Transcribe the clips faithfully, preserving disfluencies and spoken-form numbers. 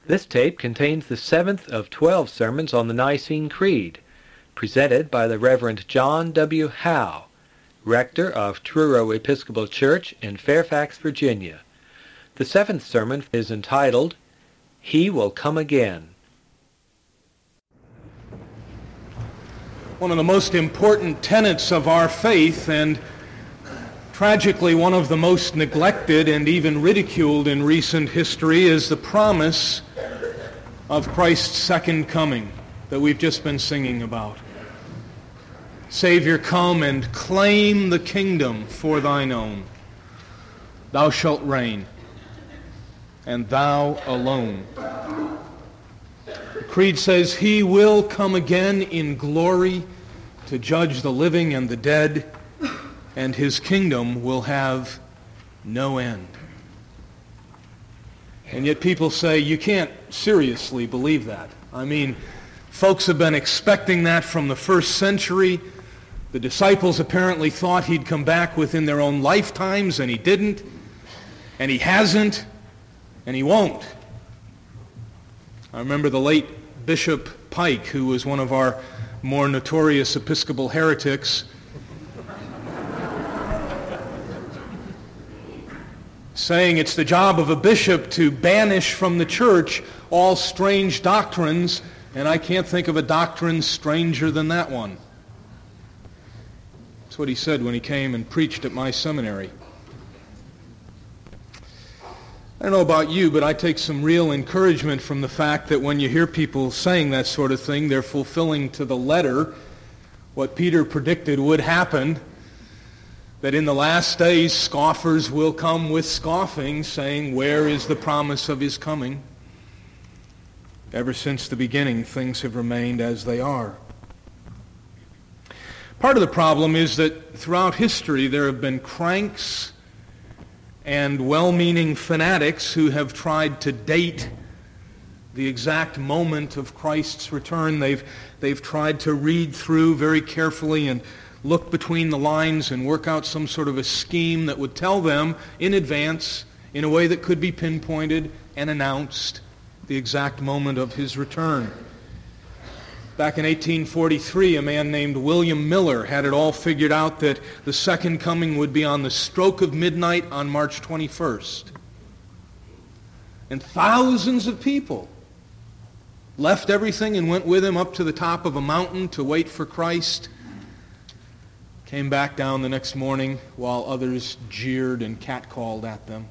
This tape contains the seventh of twelve sermons on the Nicene Creed, presented by the Reverend John W. Howe, rector of Truro Episcopal Church in Fairfax, Virginia. The seventh sermon is entitled, He Will Come Again. One of the most important tenets of our faith, and tragically one of the most neglected and even ridiculed in recent history, is the promise of Christ's second coming that we've just been singing about. Savior, come and claim the kingdom for thine own. Thou shalt reign, and thou alone. The Creed says, He will come again in glory to judge the living and the dead, and His kingdom will have no end. And yet people say, you can't seriously believe that. I mean, folks have been expecting that from the first century. The disciples apparently thought He'd come back within their own lifetimes, and He didn't, and He hasn't, and He won't. I remember the late Bishop Pike, who was one of our more notorious Episcopal heretics, saying it's the job of a bishop to banish from the church all strange doctrines, and I can't think of a doctrine stranger than that one. That's what he said when he came and preached at my seminary. I don't know about you, but I take some real encouragement from the fact that when you hear people saying that sort of thing, they're fulfilling to the letter what Peter predicted would happen, that in the last days scoffers will come with scoffing, saying, where is the promise of His coming? Ever since the beginning, things have remained as they are. Part of the problem is that throughout history there have been cranks and well-meaning fanatics who have tried to date the exact moment of Christ's return. They've, they've tried to read through very carefully and look between the lines and work out some sort of a scheme that would tell them in advance, in a way that could be pinpointed and announced, the exact moment of His return. Back in eighteen forty-three, a man named William Miller had it all figured out that the second coming would be on the stroke of midnight on March twenty-first. And thousands of people left everything and went with him up to the top of a mountain to wait for Christ. Came back down the next morning while others jeered and catcalled at them.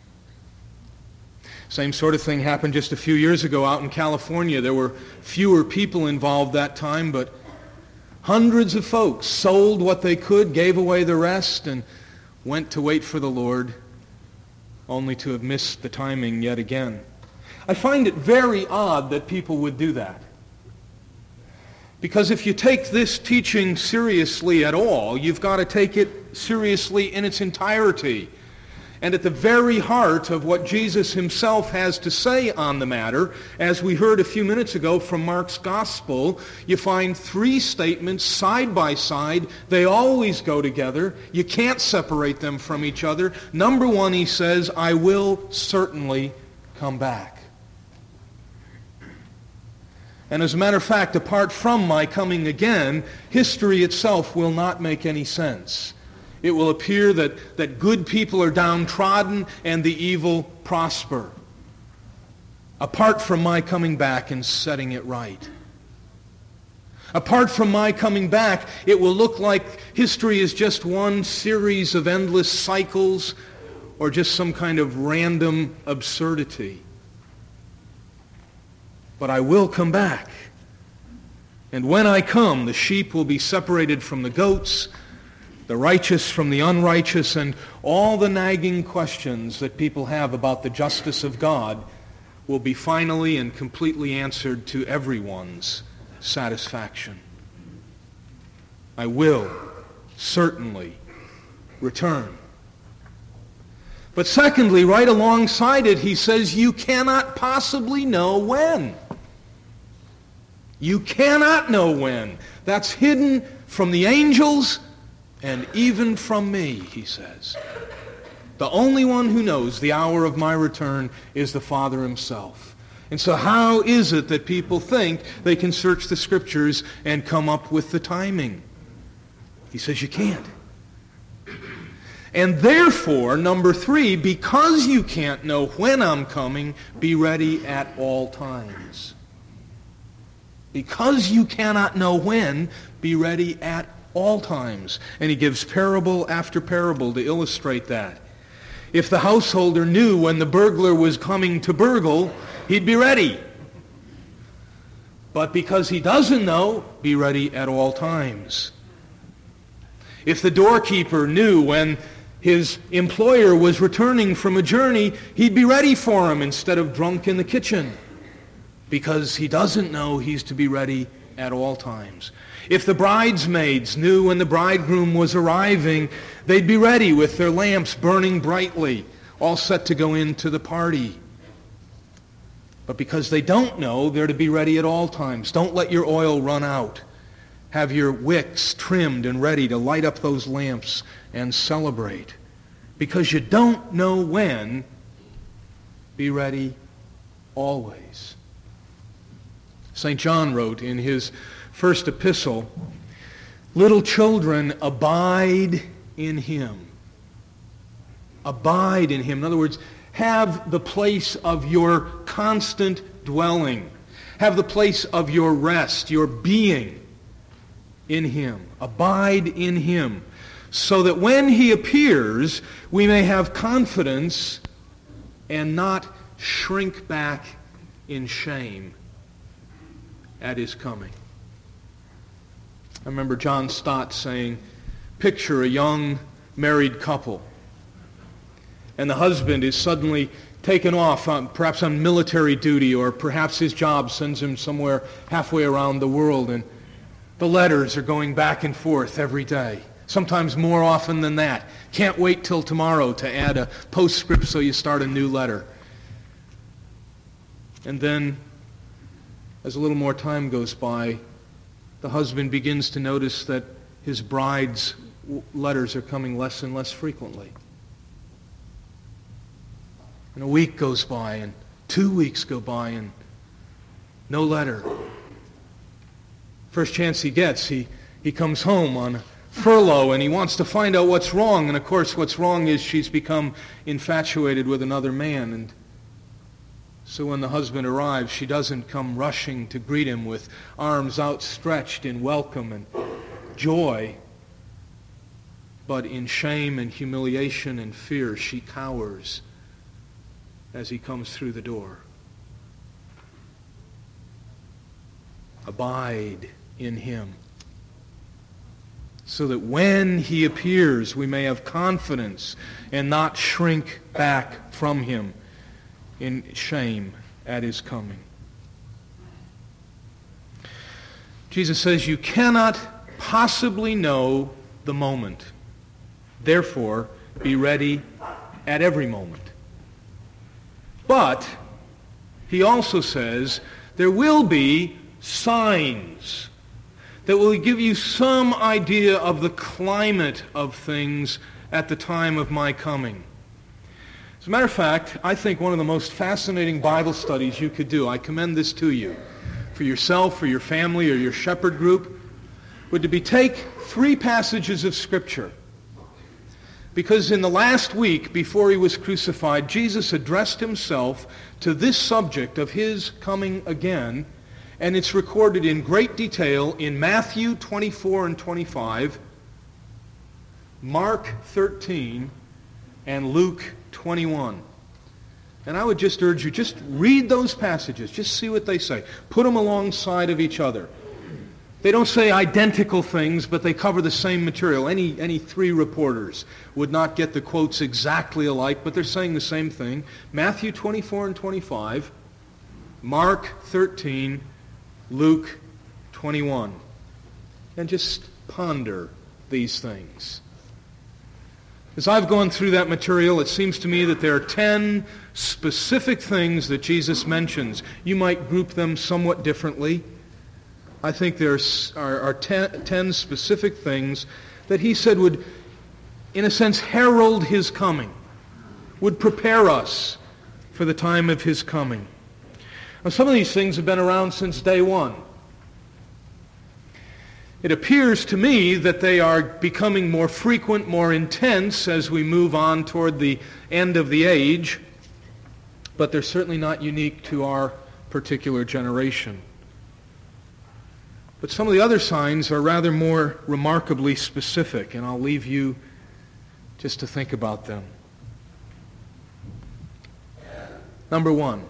Same sort of thing happened just a few years ago out in California. There were fewer people involved that time, but hundreds of folks sold what they could, gave away the rest, and went to wait for the Lord, only to have missed the timing yet again. I find it very odd that people would do that. Because if you take this teaching seriously at all, you've got to take it seriously in its entirety. And at the very heart of what Jesus Himself has to say on the matter, as we heard a few minutes ago from Mark's Gospel, you find three statements side by side. They always go together. You can't separate them from each other. Number one, He says, I will certainly come back. And as a matter of fact, apart from my coming again, history itself will not make any sense. It will appear that, that good people are downtrodden and the evil prosper, apart from my coming back and setting it right. Apart from my coming back, it will look like history is just one series of endless cycles or just some kind of random absurdity. But I will come back. And when I come, the sheep will be separated from the goats, the righteous from the unrighteous, and all the nagging questions that people have about the justice of God will be finally and completely answered to everyone's satisfaction. I will certainly return. But secondly, right alongside it, He says, you cannot possibly know when. You cannot know when. That's hidden from the angels and even from me, He says. The only one who knows the hour of my return is the Father Himself. And so how is it that people think they can search the Scriptures and come up with the timing? He says you can't. And therefore, number three, because you can't know when I'm coming, be ready at all times. Because you cannot know when, be ready at all times. And he gives parable after parable to illustrate that. If the householder knew when the burglar was coming to burgle, he'd be ready. But because he doesn't know, be ready at all times. If the doorkeeper knew when his employer was returning from a journey, he'd be ready for him instead of drunk in the kitchen. Because he doesn't know, he's to be ready at all times. If the bridesmaids knew when the bridegroom was arriving, they'd be ready with their lamps burning brightly, all set to go into the party. But because they don't know, they're to be ready at all times. Don't let your oil run out. Have your wicks trimmed and ready to light up those lamps and celebrate. Because you don't know when, be ready always. Saint John wrote in his first epistle, "Little children, abide in him." Abide in him. In other words, have the place of your constant dwelling. Have the place of your rest, your being in him. Abide in him. So that when he appears, we may have confidence and not shrink back in shame at his coming. I remember John Stott saying, picture a young married couple, and the husband is suddenly taken off, on, perhaps on military duty, or perhaps his job sends him somewhere halfway around the world, and the letters are going back and forth every day, sometimes more often than that. Can't wait till tomorrow to add a postscript so you start a new letter. And then, as a little more time goes by, the husband begins to notice that his bride's letters are coming less and less frequently. And a week goes by, and two weeks go by, and no letter. First chance he gets, he, he comes home on a furlough, and he wants to find out what's wrong. And of course, what's wrong is she's become infatuated with another man. And so when the husband arrives, she doesn't come rushing to greet him with arms outstretched in welcome and joy, but in shame and humiliation and fear, she cowers as he comes through the door. Abide in him, so that when he appears, we may have confidence and not shrink back from him in shame at his coming. Jesus says you cannot possibly know the moment. Therefore, be ready at every moment. But he also says there will be signs that will give you some idea of the climate of things at the time of my coming. As a matter of fact, I think one of the most fascinating Bible studies you could do, I commend this to you, for yourself, for your family, or your shepherd group, would to be take three passages of Scripture. Because in the last week before he was crucified, Jesus addressed himself to this subject of his coming again, and it's recorded in great detail in Matthew twenty-four and twenty-five, Mark thirteen, and Luke twenty-one. And I would just urge you, just read those passages, just see what they say. Put them alongside of each other. They don't say identical things, but they cover the same material. Any, any three reporters would not get the quotes exactly alike, but they're saying the same thing. Matthew twenty-four and twenty-five, Mark thirteen, Luke twenty-one. And just ponder these things. As I've gone through that material, it seems to me that there are ten specific things that Jesus mentions. You might group them somewhat differently. I think there are, are ten, ten specific things that he said would, in a sense, herald his coming, would prepare us for the time of his coming. Now, some of these things have been around since day one. It appears to me that they are becoming more frequent, more intense as we move on toward the end of the age, but they're certainly not unique to our particular generation. But some of the other signs are rather more remarkably specific, and I'll leave you just to think about them. Number one,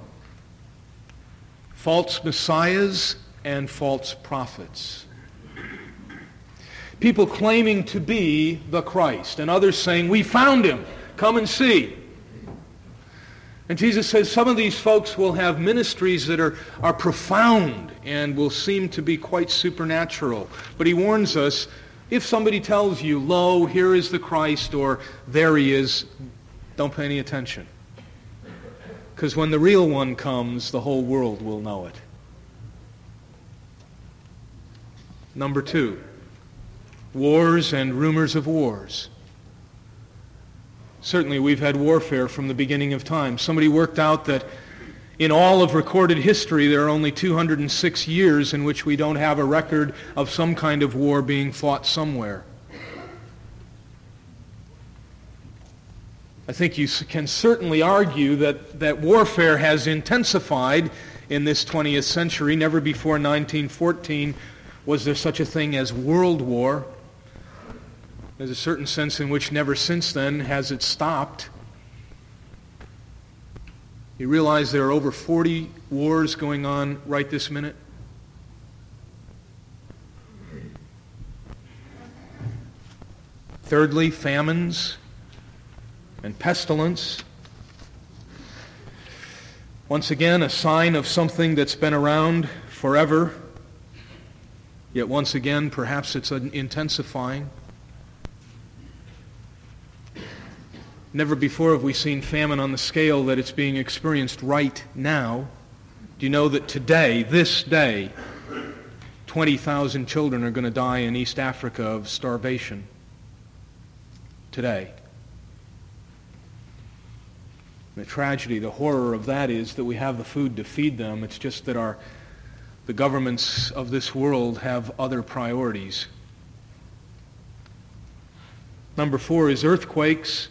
false messiahs and false prophets. People claiming to be the Christ, and others saying, "We found him, come and see." And Jesus says some of these folks will have ministries that are, are profound and will seem to be quite supernatural. But he warns us, if somebody tells you, "Lo, here is the Christ," or "There he is," don't pay any attention. Because when the real one comes, the whole world will know it. Number two, wars and rumors of wars. Certainly we've had warfare from the beginning of time. Somebody worked out that in all of recorded history there are only two hundred six years in which we don't have a record of some kind of war being fought somewhere. I think you can certainly argue that, that warfare has intensified in this twentieth century. Never before nineteen fourteen was there such a thing as world war. There's a certain sense in which never since then has it stopped. You realize there are over forty wars going on right this minute? Thirdly, famines and pestilence. Once again, a sign of something that's been around forever, yet once again, perhaps it's intensifying. Never before have we seen famine on the scale that it's being experienced right now. Do you know that today, this day, twenty thousand children are going to die in East Africa of starvation? Today. The tragedy, the horror of that is that we have the food to feed them. It's just that our the governments of this world have other priorities. Number four is earthquakes.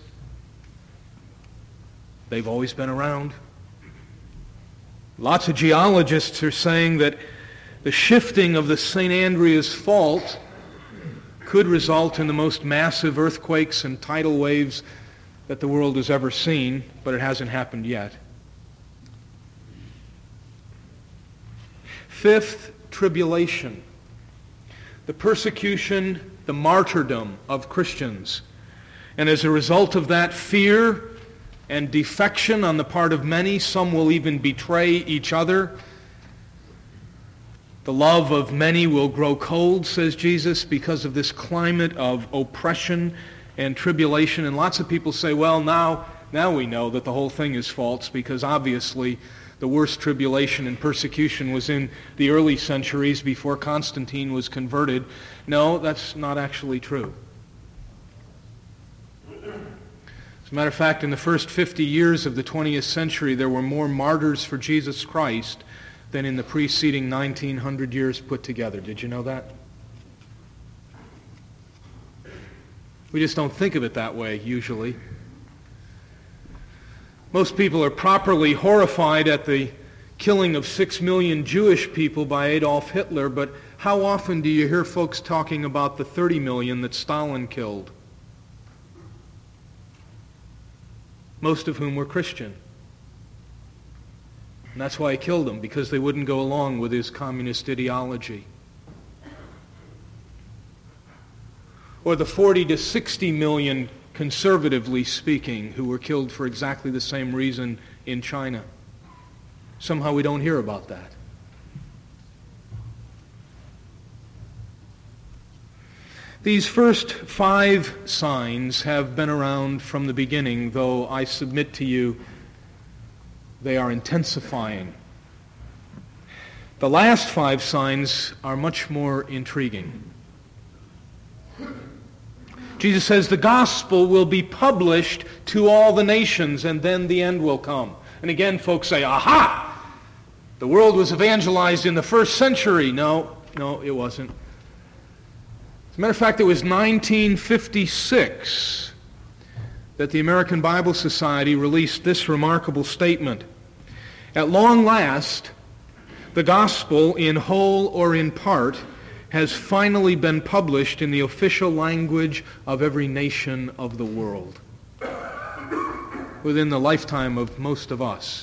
They've always been around. Lots of geologists are saying that the shifting of the Saint Andreas Fault could result in the most massive earthquakes and tidal waves that the world has ever seen, but it hasn't happened yet. Fifth, tribulation. The persecution, the martyrdom of Christians. And as a result of that, fear and defection on the part of many. Some will even betray each other. The love of many will grow cold, says Jesus, because of this climate of oppression and tribulation. And lots of people say, well, now, now we know that the whole thing is false, because obviously the worst tribulation and persecution was in the early centuries before Constantine was converted. No, that's not actually true. As a matter of fact, in the first fifty years of the twentieth century, there were more martyrs for Jesus Christ than in the preceding nineteen hundred years put together. Did you know that? We just don't think of it that way, usually. Most people are properly horrified at the killing of six million Jewish people by Adolf Hitler, but how often do you hear folks talking about the thirty million that Stalin killed? Most of whom were Christian. And that's why he killed them, because they wouldn't go along with his communist ideology. Or the forty to sixty million, conservatively speaking, who were killed for exactly the same reason in China. Somehow we don't hear about that. These first five signs have been around from the beginning, though I submit to you they are intensifying. The last five signs are much more intriguing. Jesus says the gospel will be published to all the nations, and then the end will come. And again, folks say, aha! The world was evangelized in the first century. No, no, it wasn't. As a matter of fact, it was nineteen fifty-six that the American Bible Society released this remarkable statement. At long last, the gospel, in whole or in part, has finally been published in the official language of every nation of the world, within the lifetime of most of us.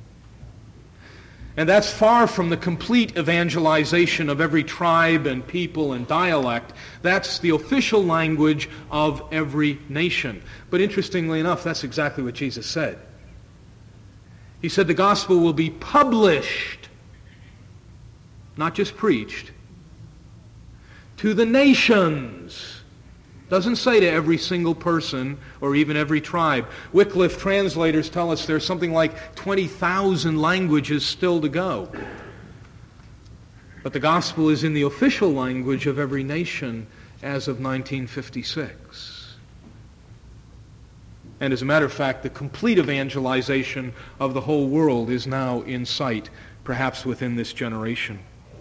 And that's far from the complete evangelization of every tribe and people and dialect. That's the official language of every nation. But interestingly enough, that's exactly what Jesus said. He said the gospel will be published, not just preached, to the nations. Doesn't say to every single person or even every tribe. Wycliffe translators tell us there's something like twenty thousand languages still to go. But the gospel is in the official language of every nation as of nineteen fifty-six. And as a matter of fact, the complete evangelization of the whole world is now in sight, perhaps within this generation.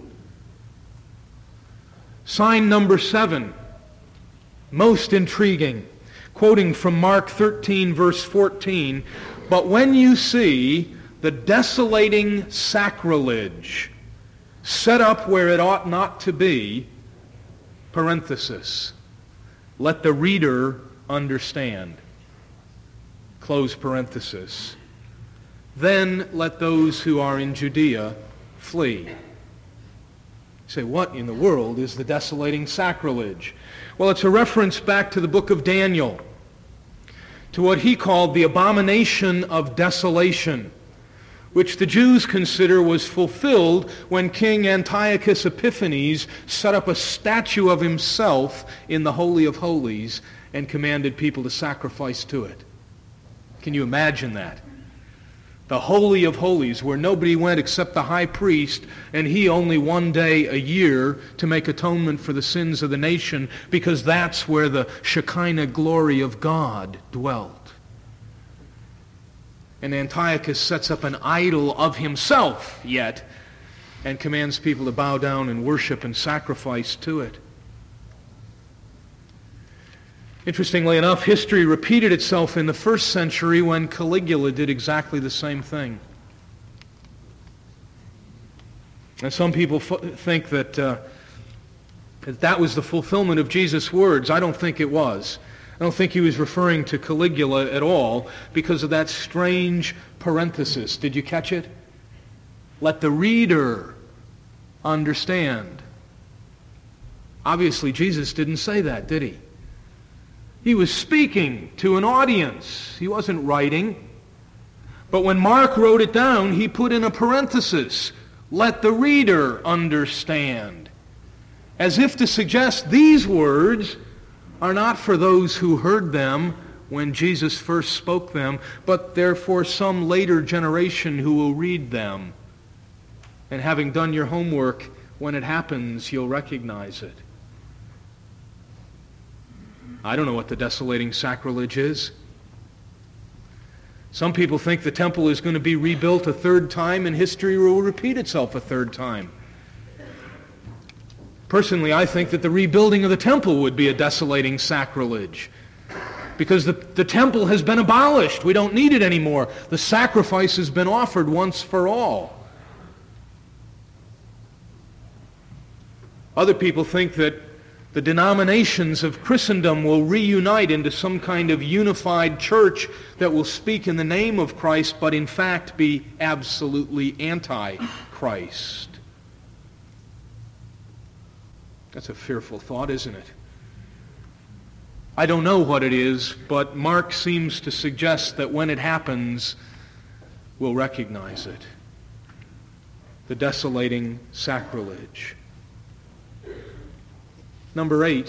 Sign number seven. Most intriguing, quoting from Mark thirteen, verse fourteen, "But when you see the desolating sacrilege set up where it ought not to be," parenthesis, "let the reader understand," close parenthesis, "then let those who are in Judea flee." You say, what in the world is the desolating sacrilege? Well, it's a reference back to the book of Daniel, to what he called the abomination of desolation, which the Jews consider was fulfilled when King Antiochus Epiphanes set up a statue of himself in the Holy of Holies and commanded people to sacrifice to it. Can you imagine that? The Holy of Holies, where nobody went except the high priest, and he only one day a year to make atonement for the sins of the nation, because that's where the Shekinah glory of God dwelt. And Antiochus sets up an idol of himself yet, and commands people to bow down and worship and sacrifice to it. Interestingly enough, history repeated itself in the first century when Caligula did exactly the same thing. And some people f- think that, uh, that that was the fulfillment of Jesus' words. I don't think it was. I don't think he was referring to Caligula at all because of that strange parenthesis. Did you catch it? Let the reader understand. Obviously, Jesus didn't say that, did he? He was speaking to an audience. He wasn't writing. But when Mark wrote it down, he put in a parenthesis, "Let the reader understand," as if to suggest these words are not for those who heard them when Jesus first spoke them, but they're for some later generation who will read them. And having done your homework, when it happens, you'll recognize it. I don't know what the desolating sacrilege is. Some people think the temple is going to be rebuilt a third time and history will repeat itself a third time. Personally, I think that the rebuilding of the temple would be a desolating sacrilege because the, the temple has been abolished. We don't need it anymore. The sacrifice has been offered once for all. Other people think that the denominations of Christendom will reunite into some kind of unified church that will speak in the name of Christ, but in fact be absolutely anti-Christ. That's a fearful thought, isn't it? I don't know what it is, but Mark seems to suggest that when it happens, we'll recognize it. The desolating sacrilege. Number eight,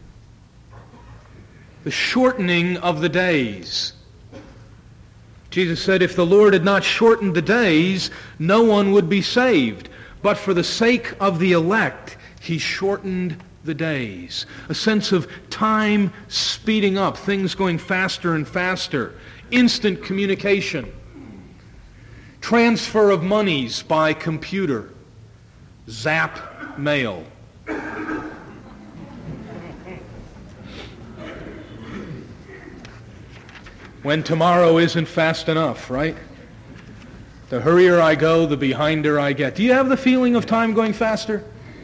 the shortening of the days. Jesus said, if the Lord had not shortened the days, no one would be saved. But for the sake of the elect, he shortened the days. A sense of time speeding up, things going faster and faster. Instant communication. transfer of monies by computer, zap mail. When tomorrow isn't fast enough, right? The hurrier I go, the behinder I get. Do you have the feeling of time going faster?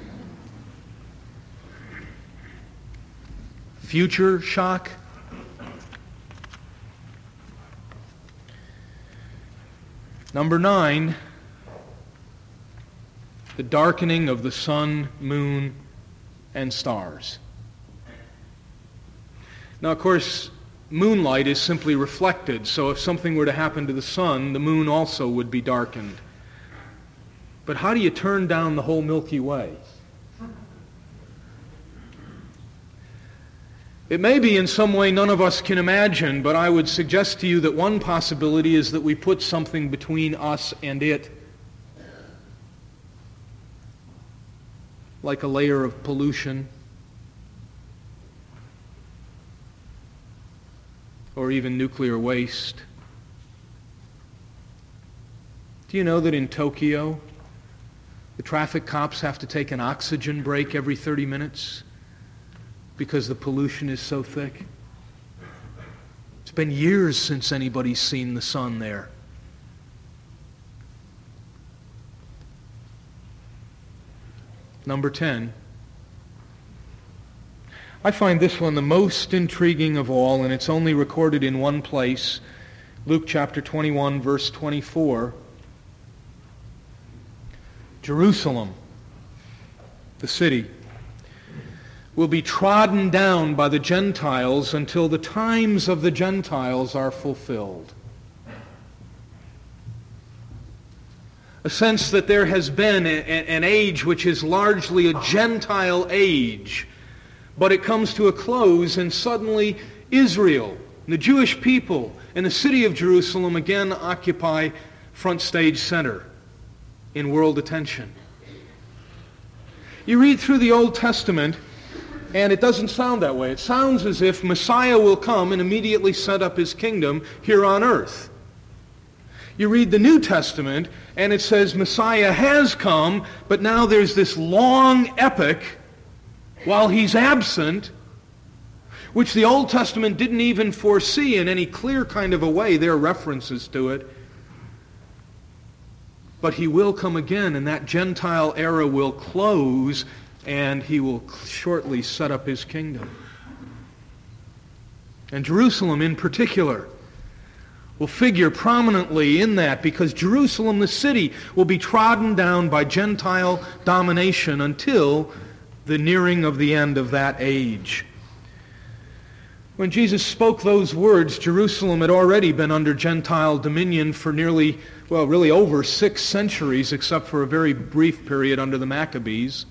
Future shock? Number nine, the darkening of the sun, moon, and stars. Now, of course, moonlight is simply reflected, so if something were to happen to the sun, the moon also would be darkened. But how do you turn down the whole Milky Way? It may be in some way none of us can imagine, but I would suggest to you that one possibility is that we put something between us and it, like a layer of pollution, or even nuclear waste. Do you know that in Tokyo, the traffic cops have to take an oxygen break every thirty minutes because the pollution is so thick? It's been years since anybody's seen the sun there. Number ten. I find this one the most intriguing of all, and it's only recorded in one place, Luke chapter twenty-one, verse twenty-four. Jerusalem, the city, will be trodden down by the Gentiles until the times of the Gentiles are fulfilled. A sense that there has been a, a, an age which is largely a Gentile age, but it comes to a close, and suddenly Israel, the Jewish people, and the city of Jerusalem again occupy front stage center in world attention. You read through the Old Testament, and it doesn't sound that way. It sounds as if Messiah will come and immediately set up his kingdom here on earth. You read the New Testament, and it says Messiah has come, but now there's this long epic while he's absent, which the Old Testament didn't even foresee in any clear kind of a way. There are references to it. But he will come again, and that Gentile era will close, and he will shortly set up his kingdom. And Jerusalem in particular will figure prominently in that, because Jerusalem, the city, will be trodden down by Gentile domination until the nearing of the end of that age. When Jesus spoke those words, Jerusalem had already been under Gentile dominion for nearly, well, really over six centuries, except for a very brief period under the Maccabees.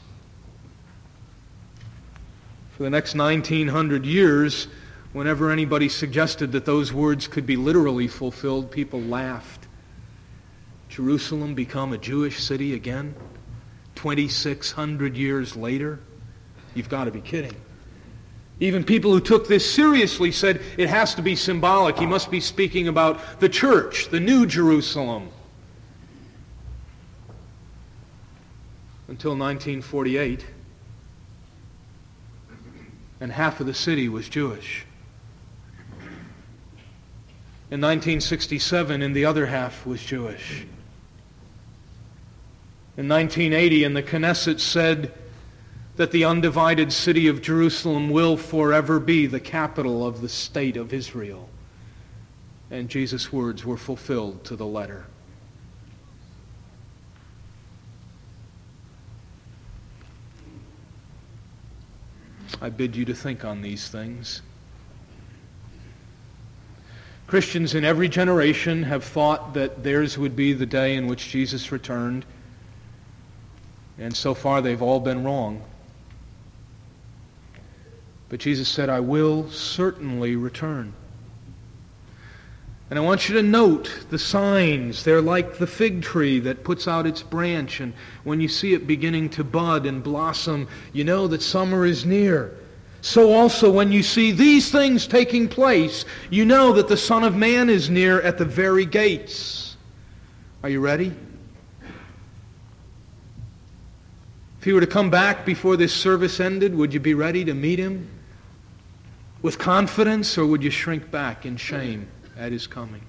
For the next nineteen hundred years, whenever anybody suggested that those words could be literally fulfilled, people laughed. Jerusalem become a Jewish city again? twenty-six hundred years later? You've got to be kidding. Even people who took this seriously said it has to be symbolic. He must be speaking about the church, the new Jerusalem. Until nineteen forty-eight, and half of the city was Jewish. In nineteen sixty-seven, and the other half was Jewish. In nineteen eighty, and the Knesset said that the undivided city of Jerusalem will forever be the capital of the state of Israel. And Jesus' words were fulfilled to the letter. I bid you to think on these things. Christians in every generation have thought that theirs would be the day in which Jesus returned, and so far they've all been wrong. But Jesus said, I will certainly return. And I want you to note the signs. They're like the fig tree that puts out its branch, and when you see it beginning to bud and blossom, you know that summer is near. So also when you see these things taking place, you know that the Son of Man is near at the very gates. Are you ready? If he were to come back before this service ended, would you be ready to meet him with confidence, or would you shrink back in shame at his coming?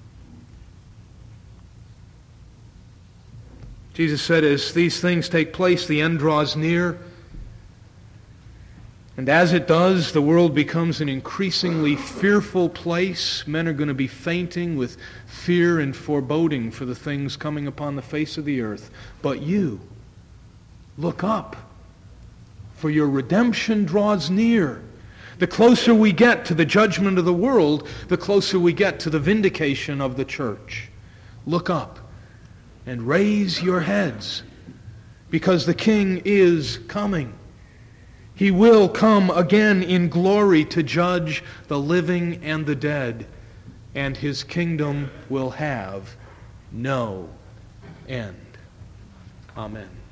Jesus said, as these things take place, the end draws near. And as it does, the world becomes an increasingly fearful place. Men are going to be fainting with fear and foreboding for the things coming upon the face of the earth. But you, look up, for your redemption draws near. The closer we get to the judgment of the world, the closer we get to the vindication of the church. Look up and raise your heads, because the King is coming. He will come again in glory to judge the living and the dead, and his kingdom will have no end. Amen.